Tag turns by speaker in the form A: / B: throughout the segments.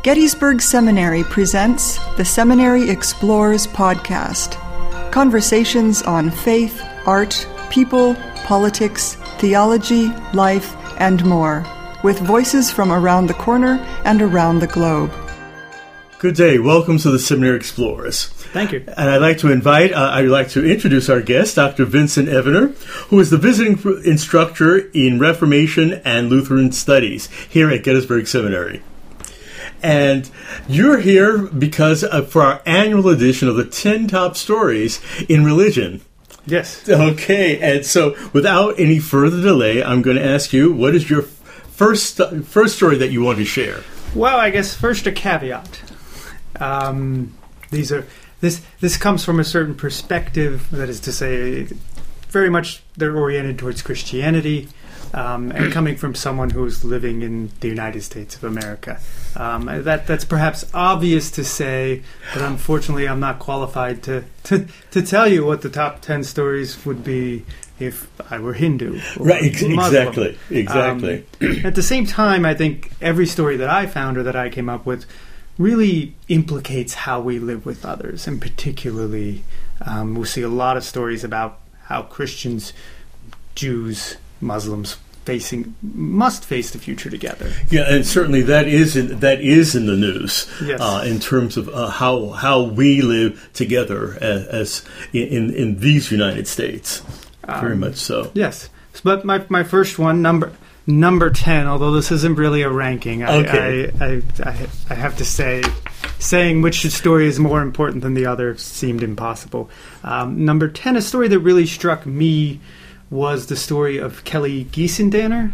A: Gettysburg Seminary presents the Seminary Explores podcast. Conversations on faith, art, people, politics, theology, life, and more, with voices from around the corner and around the globe.
B: Good day. Welcome to the Seminary Explorers.
C: Thank you.
B: And I'd like to introduce our guest, Dr. Vincent Evener, who is the visiting instructor in Reformation and Lutheran Studies here at Gettysburg Seminary. And you're here because for our annual edition of the 10 Top Stories in Religion.
C: Yes.
B: Okay. And so without any further delay, I'm going to ask you, what is your first story that you want to share?
C: Well, I guess first a caveat. This comes from a certain perspective, that is to say, very much they're oriented towards Christianity, and coming from someone who's living in the United States of America. That's perhaps obvious to say, but unfortunately I'm not qualified to tell you what the top 10 stories would be if I were Hindu.
B: Right, exactly.
C: At the same time, I think every story that I found or that I came up with really implicates how we live with others, and particularly we'll see a lot of stories about how Christians, Jews, Muslims must face the future together. Yeah,
B: and certainly that is in the news.
C: Yes.
B: In terms of how we live together as in these United States. Very much so.
C: Yes, but my first one, number 10, although this isn't really a ranking,
B: okay.
C: I have to say, saying which story is more important than the other seemed impossible. Number 10, a story that really struck me was the story of Kelly Giesendanner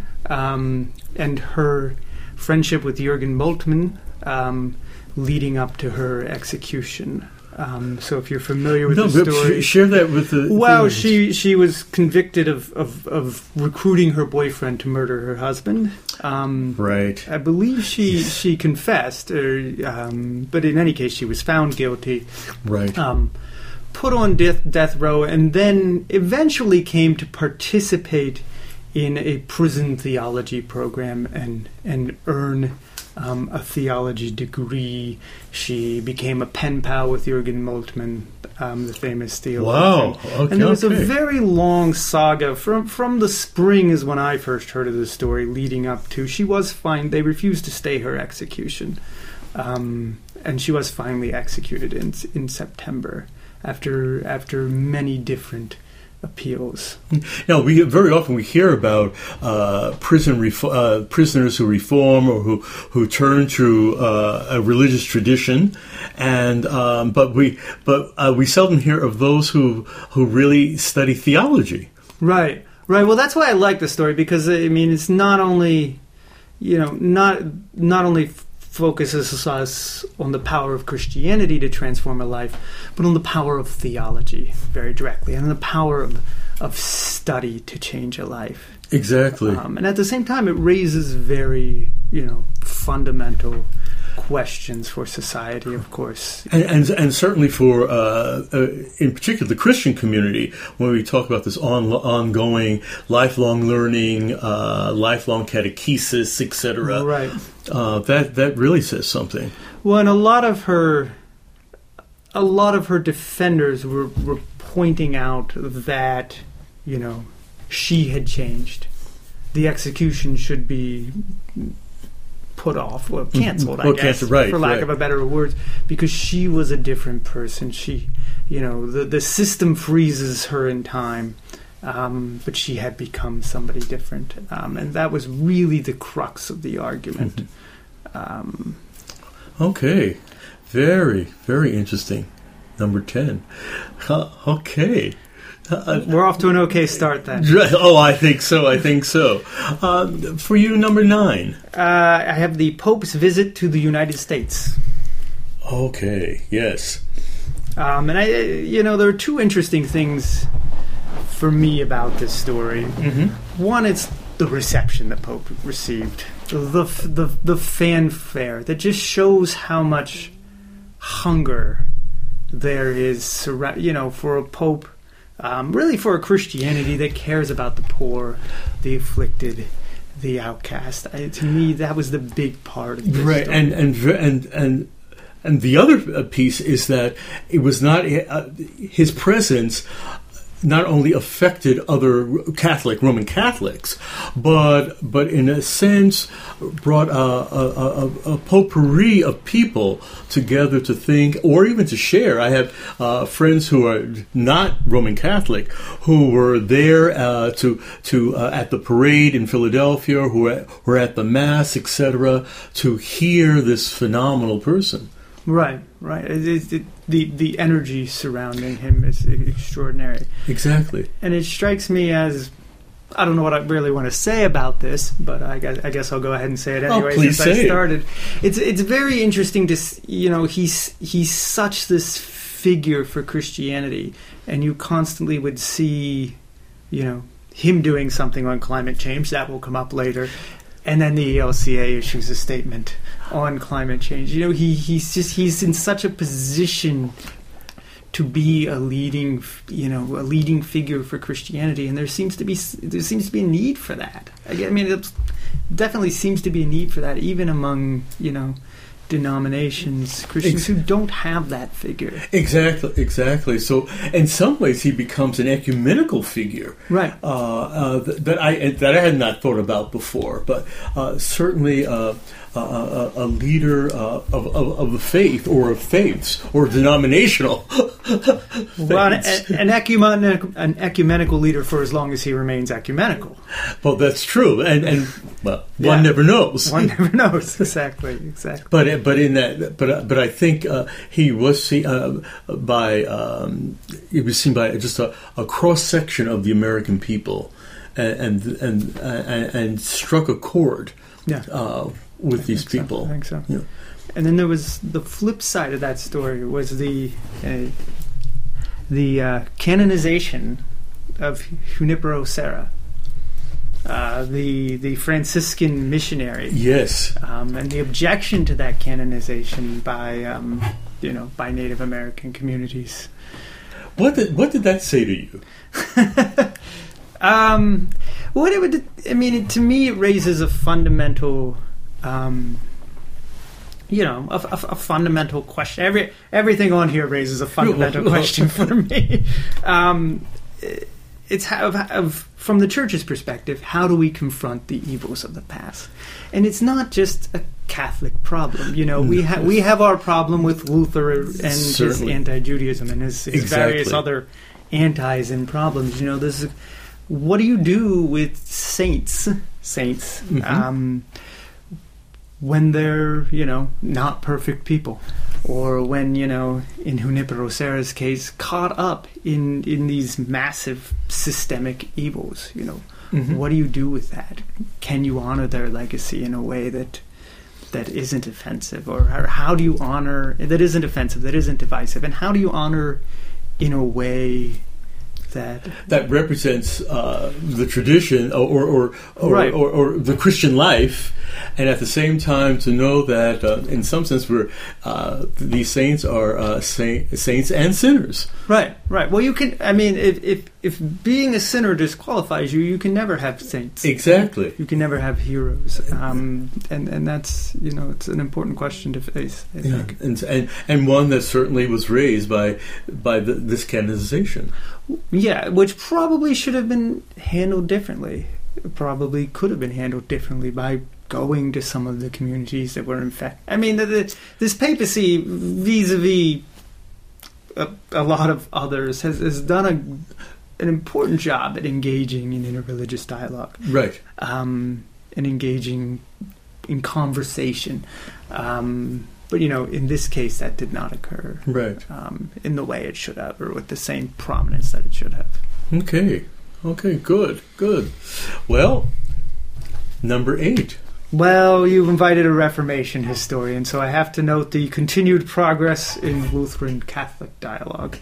C: and her friendship with Jürgen Moltmann leading up to her execution. So if you're familiar with the story...
B: Share that with the...
C: Well, she was convicted of recruiting her boyfriend to murder her husband.
B: Right.
C: I believe she confessed, but in any case, she was found guilty.
B: Right.
C: Put on death row, and then eventually came to participate in a prison theology program and earn a theology degree. She became a pen pal with Jürgen Moltmann, the famous theologian.
B: Wow. Okay,
C: and there was a very long saga. From the spring is when I first heard of the story, leading up to she was fined. They refused to stay her execution, and she was finally executed in September after many different appeals.
B: Now, very often we hear about prisoners who reform or who turn to a religious tradition, and but we seldom hear of those who really study theology.
C: Right. Well, that's why I like the story, because I mean it's not only not only focuses us on the power of Christianity to transform a life, but on the power of theology very directly, and the power of study to change a life.
B: Exactly.
C: And at the same time, it raises very, fundamental questions for society, of course.
B: And certainly for, in particular, the Christian community, when we talk about this ongoing lifelong learning, lifelong catechesis, etc.
C: Right.
B: That really says something.
C: Well, and a lot of her defenders were pointing out that, she had changed. The execution should be put off, canceled, I guess, for lack of a better word, because she was a different person. She, the system freezes her in time, but she had become somebody different, and that was really the crux of the argument.
B: Okay, very, very interesting. Number 10. Okay.
C: We're off to an okay start then.
B: Oh, I think so. For you, number 9.
C: I have the Pope's visit to the United States.
B: Okay, yes.
C: And there are two interesting things for me about this story. Mm-hmm. One, it's the reception that Pope received. The fanfare that just shows how much hunger there is, for a Pope, really for a Christianity that cares about the poor, the afflicted, the outcast. To me, that was the big part of this
B: right,
C: story.
B: And the other piece is that it was not his presence not only affected other Roman Catholics, but in a sense brought a potpourri of people together to think or even to share. I have friends who are not Roman Catholic who were there to at the parade in Philadelphia, who were at the Mass, etc., to hear this phenomenal person.
C: Right. The energy surrounding him is extraordinary.
B: Exactly.
C: And it strikes me as, I don't know what I really want to say about this, but I guess I'll go ahead and say it anyway.
B: Please
C: since
B: say
C: I started. It's very interesting to, he's such this figure for Christianity, and you constantly would see, him doing something on climate change. That will come up later. And then the ELCA issues a statement on climate change. He's in such a position to be a leading figure for Christianity, and there seems to be a need for that. It definitely seems to be a need for that, even among denominations, Christians who don't have that figure.
B: Exactly. So, in some ways, he becomes an ecumenical figure,
C: right?
B: That I had not thought about before, but certainly a leader of the faith or of faiths or denominational.
C: Well, an ecumenical leader for as long as he remains ecumenical.
B: Well, that's true, and one never knows.
C: One never knows exactly.
B: But I think he was seen by just a cross section of the American people, and struck a chord. With these people.
C: I think so.
B: Yeah.
C: And then there was the flip side of that story was the canonization of Junipero Serra, the Franciscan missionary.
B: Yes.
C: And the objection to that canonization by Native American communities.
B: What did that say to you?
C: To me, it raises a fundamental, a fundamental question. Everything on here raises a fundamental question for me. It's from the church's perspective, how do we confront the evils of the past? And it's not just a Catholic problem. We have our problem with Luther and his anti-Judaism and his various other antis and problems. This is. What do you do with saints, mm-hmm. When they're, not perfect people? Or when, in Junipero Serra's case, caught up in these massive systemic evils, Mm-hmm. What do you do with that? Can you honor their legacy in a way that isn't offensive? Or how do you honor, that isn't offensive, that isn't divisive? And how do you honor in a way that represents
B: the tradition or the Christian life, and at the same time to know that in some sense these saints are saints and sinners.
C: Right. Well, you can. If being a sinner disqualifies you, you can never have saints.
B: Exactly.
C: You can never have heroes, and that's it's an important question to face. I think.
B: And one that certainly was raised by this canonization.
C: Yeah, which probably should have been handled differently. It probably could have been handled differently by going to some of the communities that were infected. This papacy, vis-a-vis a lot of others, has done an important job at engaging in interreligious dialogue.
B: Right.
C: And engaging in conversation. But, in this case, that did not occur.
B: Right.
C: In the way it should have, or with the same prominence that it should have.
B: Okay, good. Well, number 8.
C: Well, you've invited a Reformation historian, so I have to note the continued progress in Lutheran Catholic dialogue.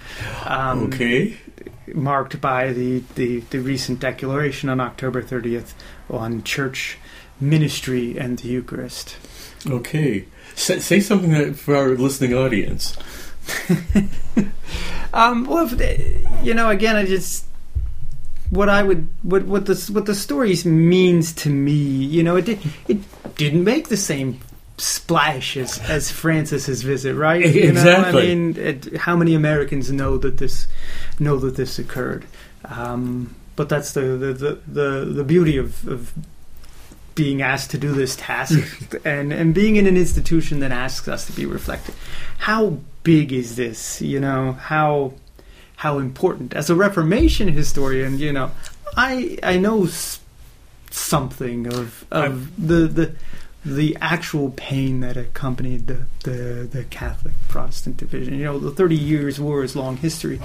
C: Marked by the recent declaration on October 30th on church ministry and the Eucharist.
B: Okay. Say something for our listening audience.
C: Again, what the story means to me, it didn't make the same splash as Francis's visit, right?
B: Exactly.
C: I mean, how many Americans know that this occurred? But that's the beauty of being asked to do this task and being in an institution that asks us to be reflective. How big is this? How important? As a Reformation historian, I know something of the actual pain that accompanied the Catholic Protestant division. The 30 Years' War is long history,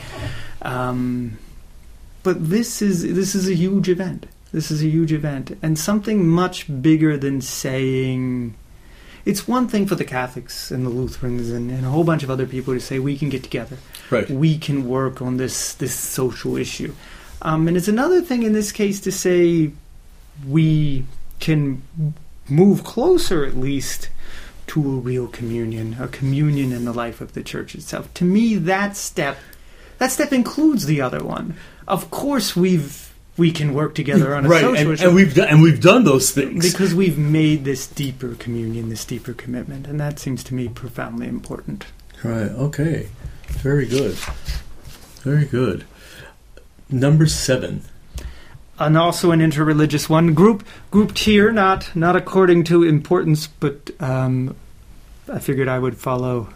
C: but this is a huge event. This is a huge event, and something much bigger than saying. It's one thing for the Catholics and the Lutherans and a whole bunch of other people to say we can get together,
B: right? We
C: can work on this social issue, and it's another thing in this case to say we can move closer, at least, to a real communion, a communion in the life of the Church itself. To me, that step includes the other one. Of course, we can work together on a social issue,
B: and we've done those things
C: because we've made this deeper communion, this deeper commitment, and that seems to me profoundly important.
B: Right. Okay. Very good. Very good. Number 7.
C: And also an interreligious one, grouped here, not according to importance, but I figured I would follow,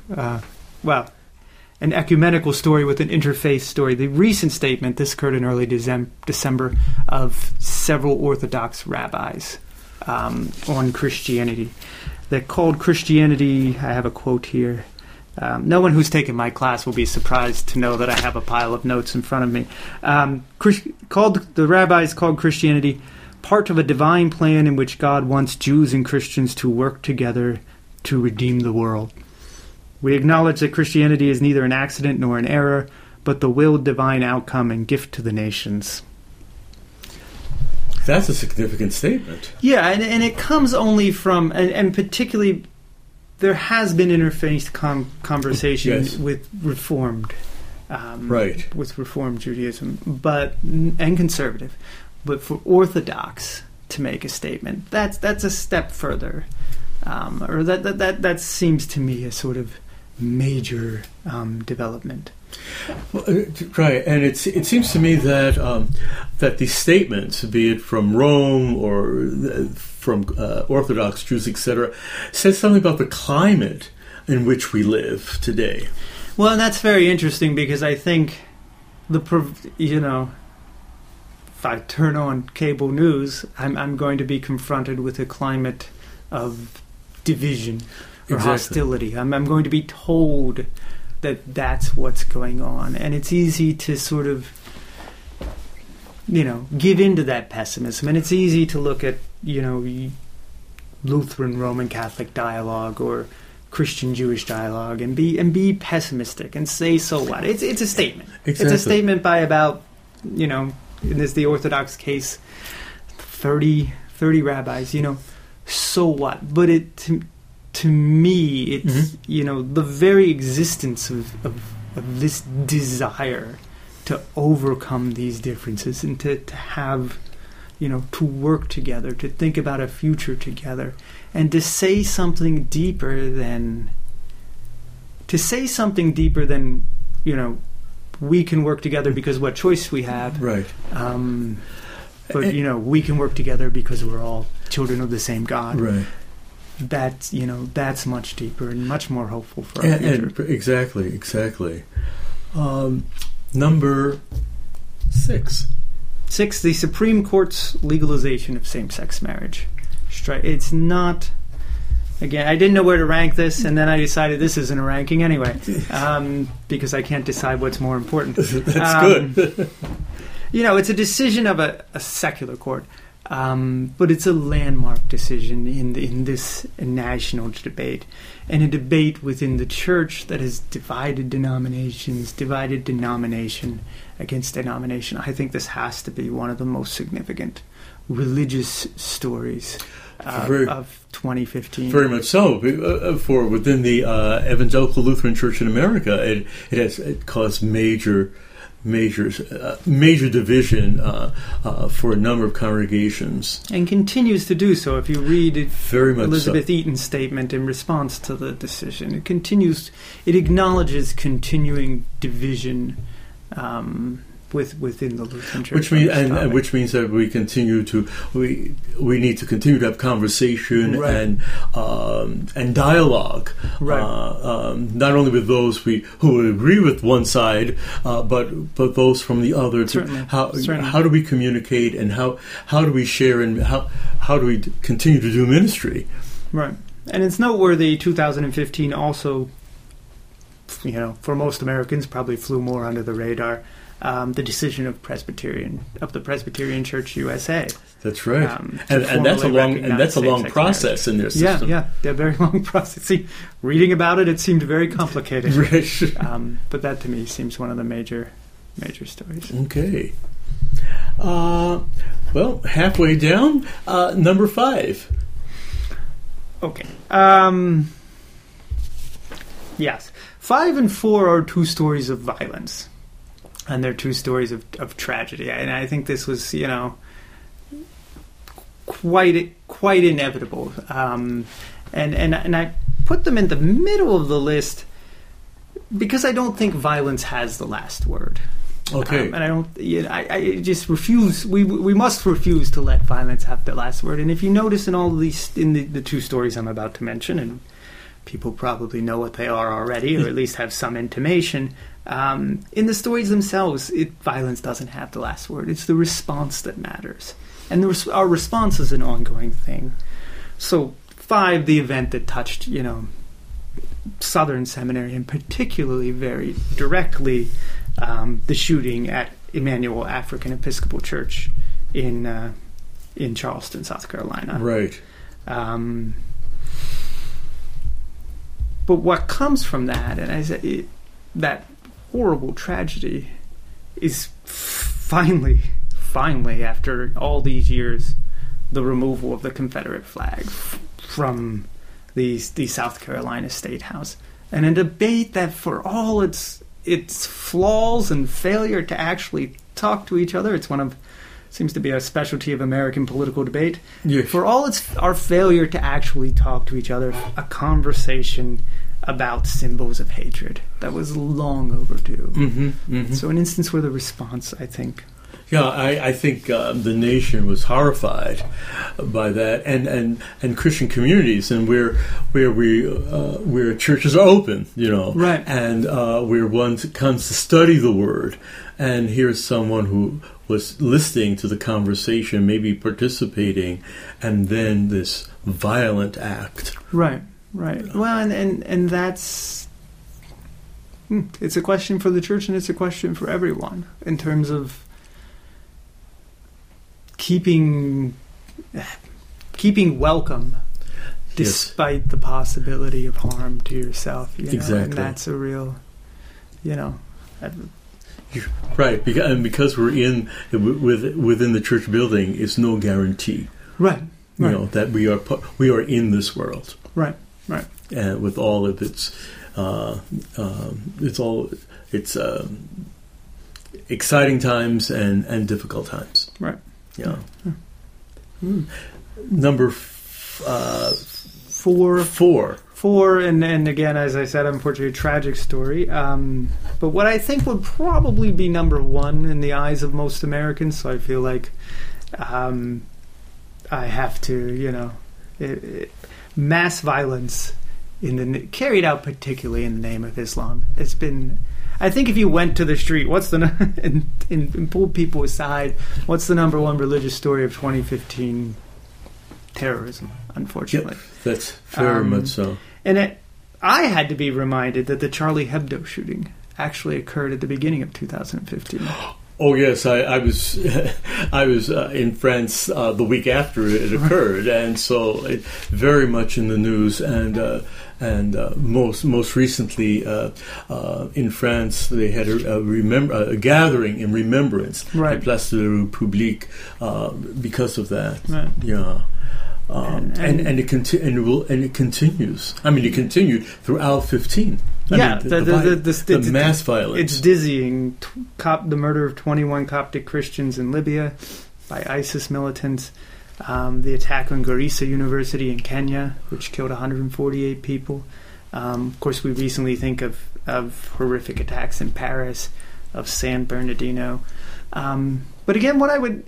C: an ecumenical story with an interfaith story. The recent statement, this occurred in early December, of several Orthodox rabbis on Christianity. They called Christianity, I have a quote here, no one who's taken my class will be surprised to know that I have a pile of notes in front of me. The rabbis called Christianity part of a divine plan in which God wants Jews and Christians to work together to redeem the world. We acknowledge that Christianity is neither an accident nor an error, but the willed divine outcome and gift to the nations.
B: That's a significant statement.
C: Yeah, and it comes only from, and particularly, there has been interfaith conversations with Reformed, with Reformed Judaism, and conservative, but for Orthodox to make a statement, that's a step further, or that seems to me a sort of major development.
B: Well, right, and it seems to me that that these statements, be it from Rome or from Orthodox Jews, etc., says something about the climate in which we live today.
C: Well, and that's very interesting because I think if I turn on cable news, I'm going to be confronted with a climate of division or hostility. I'm going to be told that that's what's going on, and it's easy to sort of give into that pessimism, and it's easy to look at Lutheran Roman Catholic dialogue or Christian Jewish dialogue and be pessimistic and say, so what? It's a statement.
B: Exactly.
C: It's a statement by about in the Orthodox case 30 rabbis. So what? But to me, it's the very existence of this desire to overcome these differences and to have to work together, to think about a future together, and to say something deeper than we can work together because what choice we have,
B: right?
C: But we can work together because we're all children of the same God,
B: right?
C: That's much deeper and much more hopeful for our future.
B: Exactly. Number 6.
C: 6, the Supreme Court's legalization of same-sex marriage. It's not... Again, I didn't know where to rank this, and then I decided this isn't a ranking anyway, because I can't decide what's more important.
B: That's good.
C: It's a decision of a secular court, but it's a landmark decision in this national debate, and a debate within the church that has divided denomination against denomination. I think this has to be one of the most significant religious stories of 2015.
B: Very much so. For within the Evangelical Lutheran Church in America, it has caused major major division for a number of congregations,
C: and continues to do so. If you read
B: very much
C: Elizabeth Eaton's statement in response to the decision, it acknowledges continuing division within the Lutheran Church,
B: which means that we need to continue to have conversation and dialogue, not only with those who agree with one side, but those from the other. How do we communicate, and how do we share, and how do we continue to do ministry?
C: Right, and it's noteworthy. 2015 also, for most Americans, probably flew more under the radar. The decision of the Presbyterian Church USA.
B: That's right, and that's a long process in their system.
C: Yeah, a very long process. See, reading about it seemed very complicated. But that to me seems one of the major stories.
B: Okay. Well, halfway down, number 5.
C: Okay. Yes, 5 and 4 are 2 stories of violence. And they're 2 stories of tragedy, and I think this was, quite inevitable. And I put them in the middle of the list because I don't think violence has the last word.
B: Okay.
C: And I don't. I just refuse. We must refuse to let violence have the last word. And if you notice in all of these, in the 2 stories I'm about to mention, and people probably know what they are already, or at least have some intimation. In the stories themselves, violence doesn't have the last word. It's the response that matters. And our response is an ongoing thing. So 5, the event that touched, Southern Seminary, and particularly very directly the shooting at Emmanuel African Episcopal Church in Charleston, South Carolina.
B: Right.
C: But what comes from that, and I said that horrible tragedy, is finally, after all these years, the removal of the Confederate flag from the South Carolina State House, and a debate that, for all its flaws and failure to actually talk to each other, seems to be a specialty of American political debate.
B: Yes.
C: For all our failure to actually talk to each other, a conversation about symbols of hatred that was long overdue.
B: Mm-hmm, mm-hmm.
C: So an instance where the response, I think...
B: Yeah, I think the nation was horrified by that, and Christian communities, and where churches are open,
C: right,
B: and where one comes to study the Word, and here's someone who was listening to the conversation, maybe participating, and then this violent act.
C: Right. Well, and that's... It's a question for the church, and it's a question for everyone in terms of keeping welcome despite the possibility of harm to yourself.
B: Exactly.
C: And that's a real,
B: right, because we're within the church building is no guarantee.
C: Right.
B: That we are in this world.
C: Right.
B: And with all of its exciting times and difficult times.
C: Right.
B: Yeah. Number 4.
C: 4, and again, as I said, unfortunately, a tragic story. But what I think would probably be number 1 in the eyes of most Americans, so I feel like I have to, mass violence carried out particularly in the name of Islam. It's been... I think if you went to the street, and pulled people aside, what's the number 1 religious story of 2015? Terrorism, unfortunately.
B: Yep, that's very much so.
C: And I had to be reminded that the Charlie Hebdo shooting actually occurred at the beginning of 2015.
B: Oh yes, I was in France the week after it occurred, and so very much in the news. And most recently in France, they had a gathering in remembrance at Place de la République because of that.
C: Right.
B: Yeah. And it continues. I mean, it continued throughout 15. the mass violence.
C: It's dizzying. The murder of 21 Coptic Christians in Libya by ISIS militants. The attack on Garissa University in Kenya, which killed 148 people. Of course, we recently think of horrific attacks in Paris, of San Bernardino. But again, what I would,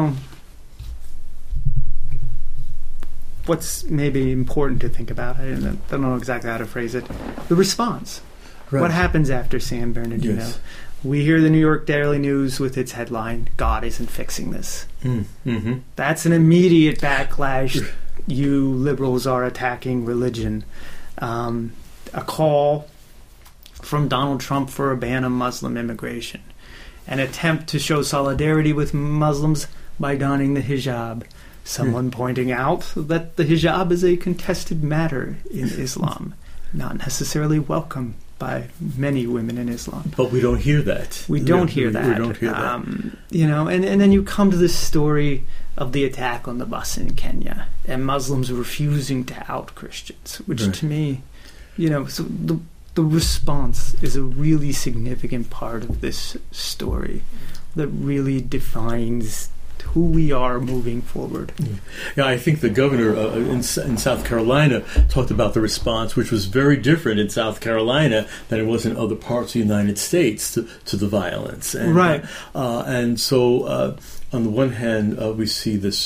C: what's maybe important to think about, I don't know exactly how to phrase it, the response. Right. What happens after San Bernardino? Yes. We hear the New York Daily News with its headline, "God isn't fixing this." Mm-hmm. That's an immediate backlash. You liberals are attacking religion. A call from Donald Trump for a ban on Muslim immigration. An attempt to show solidarity with Muslims by donning the hijab. Someone pointing out that the hijab is a contested matter in Islam, not necessarily welcome by many women in Islam.
B: But we don't hear that.
C: We don't hear that. And then you come to this story of the attack on the bus in Kenya and Muslims refusing to out Christians, which to me, so the response is a really significant part of this story that really defines who we are moving forward.
B: Yeah, I think the governor in South Carolina talked about the response, which was very different in South Carolina than it was in other parts of the United States to the violence. And,
C: right.
B: And so, on the one hand, we see this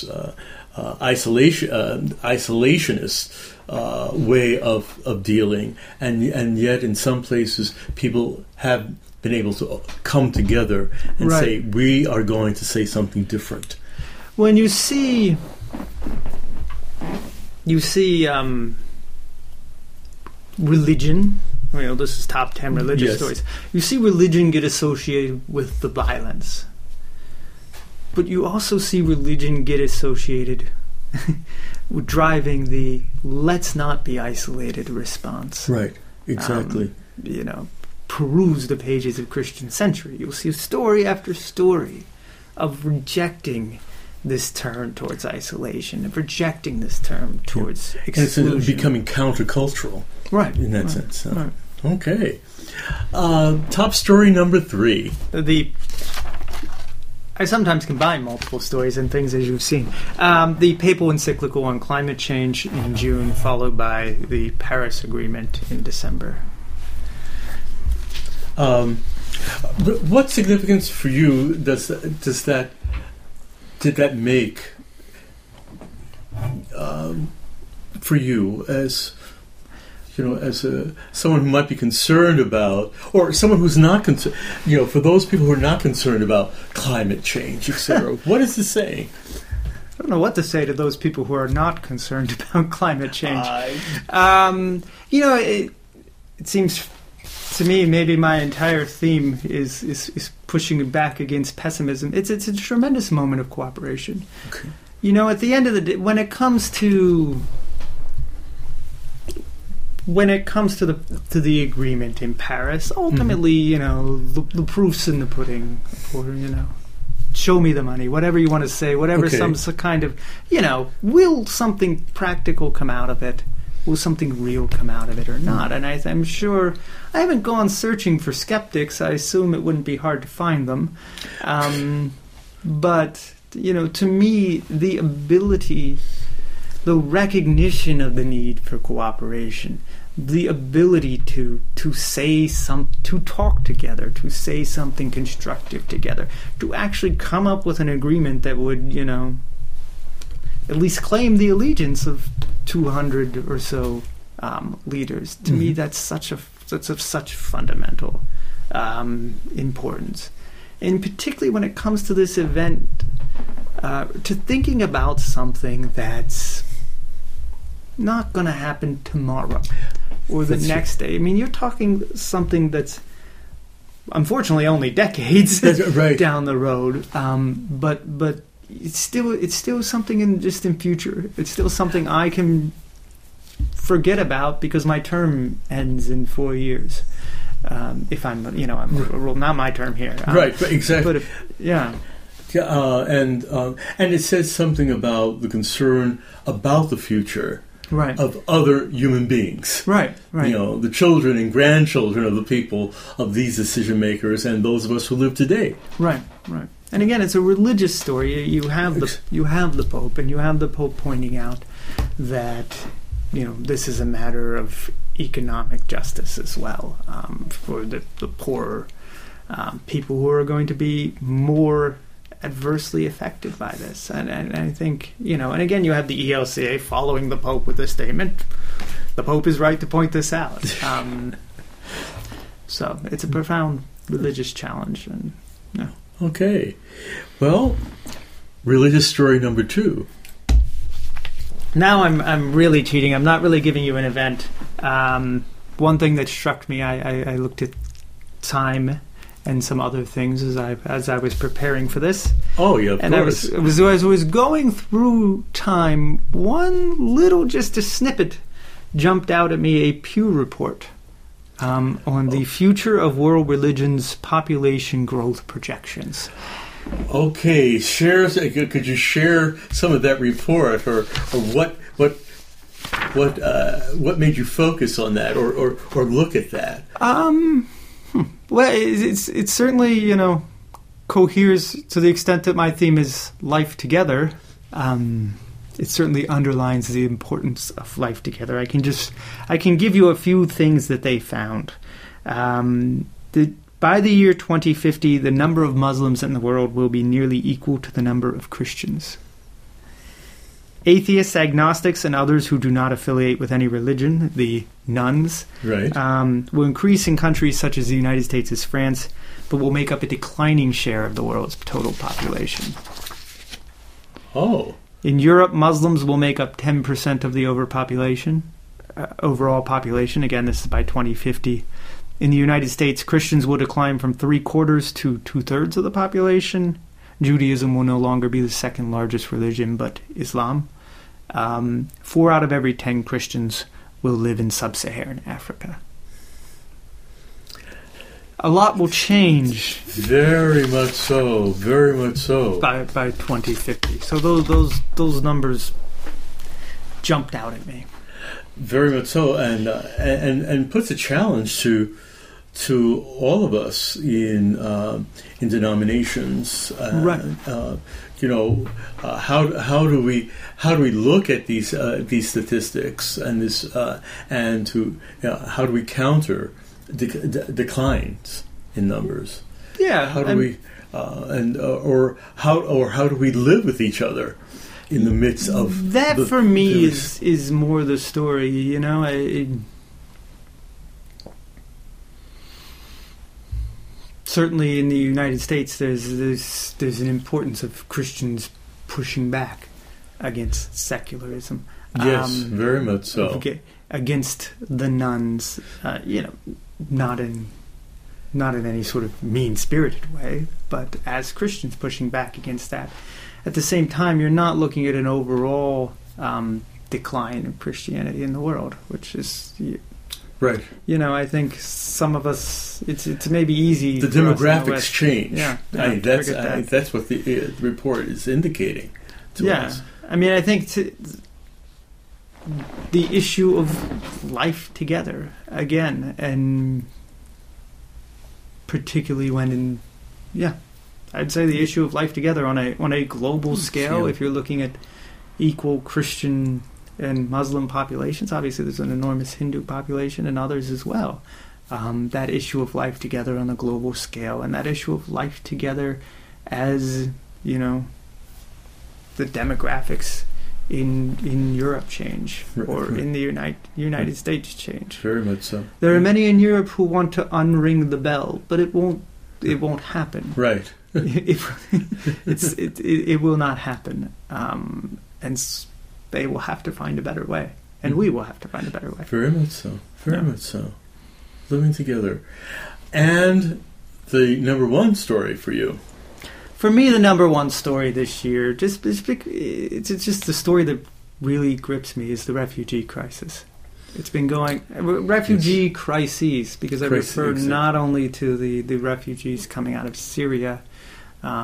B: isolationist way of dealing, and yet in some places people have been able to come together and say, we are going to say something different.
C: When you see religion, this is top 10 religious stories. You see religion get associated with the violence, but you also see religion get associated with driving the "let's not be isolated" response.
B: Right. Exactly.
C: Peruse the pages of Christian Century. You'll see story after story of rejecting this turn towards isolation, of rejecting this turn towards exclusion.
B: And it's becoming countercultural.
C: Right.
B: In that sense. Right. Okay. Top story number 3.
C: I sometimes combine multiple stories and things, as you've seen. The papal encyclical on climate change in June, followed by the Paris Agreement in December.
B: What significance for you did that make for you as someone who might be concerned about, or someone who's not concerned, for those people who are not concerned about climate change, etc. What is this saying?
C: I don't know what to say to those people who are not concerned about climate change. It seems to me, maybe my entire theme is pushing back against pessimism. It's a tremendous moment of cooperation.
B: Okay.
C: At the end of the day, when it comes to the agreement in Paris, ultimately, the proof's in the pudding. Or show me the money, whatever you want to say, whatever some kind of, will something practical come out of it? Will something real come out of it or not? And I'm sure I haven't gone searching for skeptics. I assume it wouldn't be hard to find them. But, to me, the ability, the recognition of the need for cooperation, the ability to talk together, to say something constructive together, to actually come up with an agreement that would, at least claim the allegiance of 200 or so leaders. To me, that's of such fundamental importance. And particularly when it comes to this event, to thinking about something that's not going to happen tomorrow or the next day. I mean, you're talking something that's unfortunately only decades down the road, but it's still something in distant future. It's still something I can forget about because my term ends in 4 years. If I'm not my term here.
B: Right, exactly.
C: But
B: and it says something about the concern about the future
C: right.
B: of other human beings.
C: Right, right.
B: The children and grandchildren of the people, of these decision makers, and those of us who live today.
C: Right, right. And again, it's a religious story. You have the Pope, and you have the Pope pointing out that this is a matter of economic justice as well, for the poorer people who are going to be more adversely affected by this. And I think, and again, you have the ELCA following the Pope with a statement. The Pope is right to point this out. So it's a profound religious challenge. And
B: Okay. Well, religious story number 2.
C: Now I'm really cheating. I'm not really giving you an event. One thing that struck me, I looked at time and some other things as I was preparing for this.
B: Oh, yeah, of course.
C: And as I was going through time, just a snippet jumped out at me, a Pew report on the future of world religions' population growth projections.
B: Okay, could you share some of that report, or what made you focus on that, or look at that?
C: Well, it's certainly coheres to the extent that my theme is life together. It certainly underlines the importance of life together. I can give you a few things that they found. By the year 2050, the number of Muslims in the world will be nearly equal to the number of Christians. Atheists, agnostics, and others who do not affiliate with any religion, the nones,
B: right,
C: will increase in countries such as the United States as France, but will make up a declining share of the world's total population.
B: Oh.
C: In Europe, Muslims will make up 10% of the overall population. Again, this is by 2050. In the United States, Christians will decline from 3/4 to 2/3 of the population. Judaism will no longer be the second largest religion, but Islam. 4 out of every 10 Christians will live in sub-Saharan Africa. A lot will change.
B: Very much so. Very much so.
C: By 2050. So those numbers jumped out at me.
B: Very much so, and puts a challenge to all of us in denominations.
C: Right.
B: How do we look at these statistics and this how do we counter declines in numbers?
C: Yeah.
B: How do we how do we live with each other in the midst of
C: that? For me, is more the story. Certainly in the United States, there's an importance of Christians pushing back against secularism.
B: Yes, very much so.
C: Against the nuns, not in any sort of mean-spirited way, but as Christians pushing back against that. At the same time, you're not looking at an overall decline in Christianity in the world, which is...
B: Right.
C: I think some of us, it's maybe easy.
B: The demographics change.
C: Yeah.
B: That's what the report is indicating to us.
C: I mean, I think the issue of life together again, and particularly when I'd say the issue of life together on a global scale. If you're looking at equal Christian and Muslim populations, obviously there's an enormous Hindu population and others as well. That issue of life together on a global scale, and that issue of life together as the demographics in Europe change, or in the United States change.
B: Very much so.
C: There are many in Europe who want to unring the bell, but it won't happen.
B: Right.
C: It will not happen, and they will have to find a better way, and we will have to find a better way.
B: Very much so. Very much so. Living together. And the number one story for you?
C: For me, the number one story this year, it's just the story that really grips me, is the refugee crisis. It's been going... Refugee crises, because I refer not only to the refugees coming out of Syria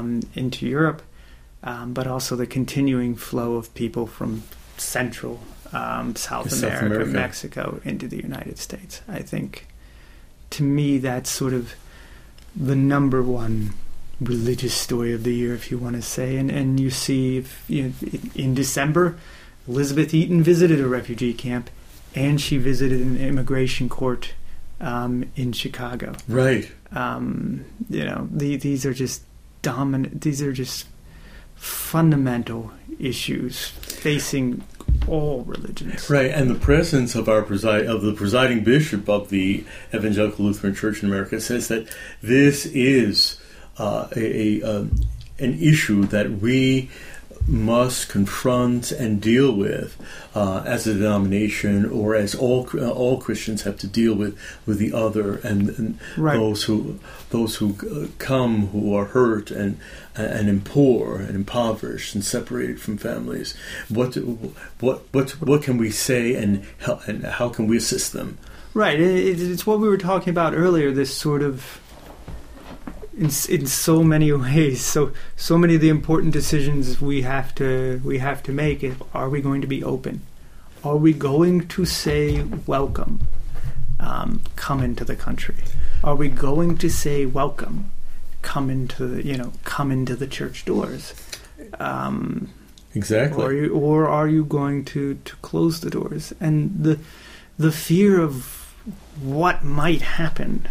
C: into Europe, but also the continuing flow of people from Central South America, Mexico, into the United States. I think, to me, that's sort of the number one religious story of the year, if you want to say. And you see, in December, Elizabeth Eaton visited a refugee camp, and she visited an immigration court in Chicago.
B: Right.
C: These are just dominant. These are just fundamental issues facing all religions.
B: Right, and the presence of the presiding bishop of the Evangelical Lutheran Church in America says that this is an issue that we must confront and deal with as a denomination, or as all Christians have to deal with the other, and
C: right.
B: those who come who are hurt and poor and impoverished and separated from families. What can we say, and how can we assist them?
C: Right. It's what we were talking about earlier. This sort of, in so many ways, so many of the important decisions we have to make. Are we going to be open? Are we going to say welcome? Come into the country. Are we going to say welcome? Come into the church doors.
B: Exactly.
C: Or are you going to close the doors? And the fear of what might happen,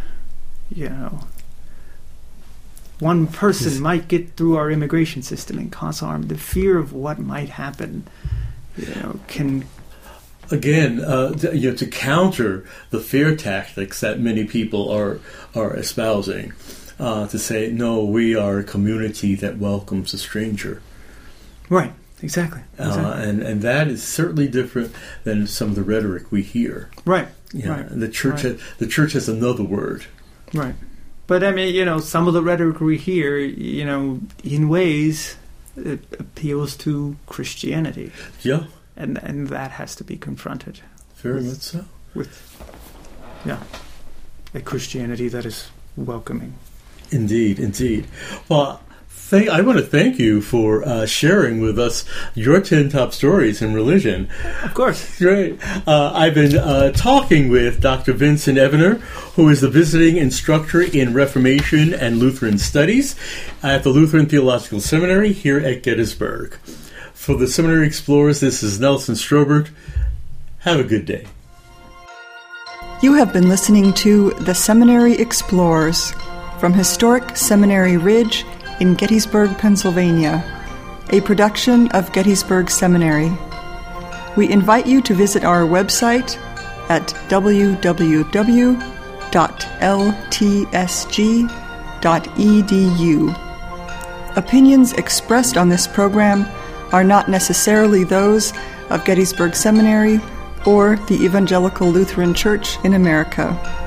C: one person might get through our immigration system and cause harm. The fear of what might happen, can...
B: Again, to counter the fear tactics that many people are espousing, to say, no, we are a community that welcomes a stranger.
C: Right, exactly.
B: And that is certainly different than some of the rhetoric we hear.
C: Right.
B: Right. The church has another word.
C: Right. But I mean, some of the rhetoric we hear, in ways, it appeals to Christianity.
B: Yeah.
C: And that has to be confronted.
B: Very much so.
C: With a Christianity that is welcoming.
B: Indeed. Well, I want to thank you for sharing with us your 10 top stories in religion.
C: Of course.
B: Great. I've been talking with Dr. Vincent Evener, who is the visiting instructor in Reformation and Lutheran Studies at the Lutheran Theological Seminary here at Gettysburg. For the Seminary Explorers, this is Nelson Strobert. Have a good day.
A: You have been listening to The Seminary Explorers from historic Seminary Ridge in Gettysburg, Pennsylvania, a production of Gettysburg Seminary. We invite you to visit our website at www.ltsg.edu. Opinions expressed on this program are not necessarily those of Gettysburg Seminary or the Evangelical Lutheran Church in America.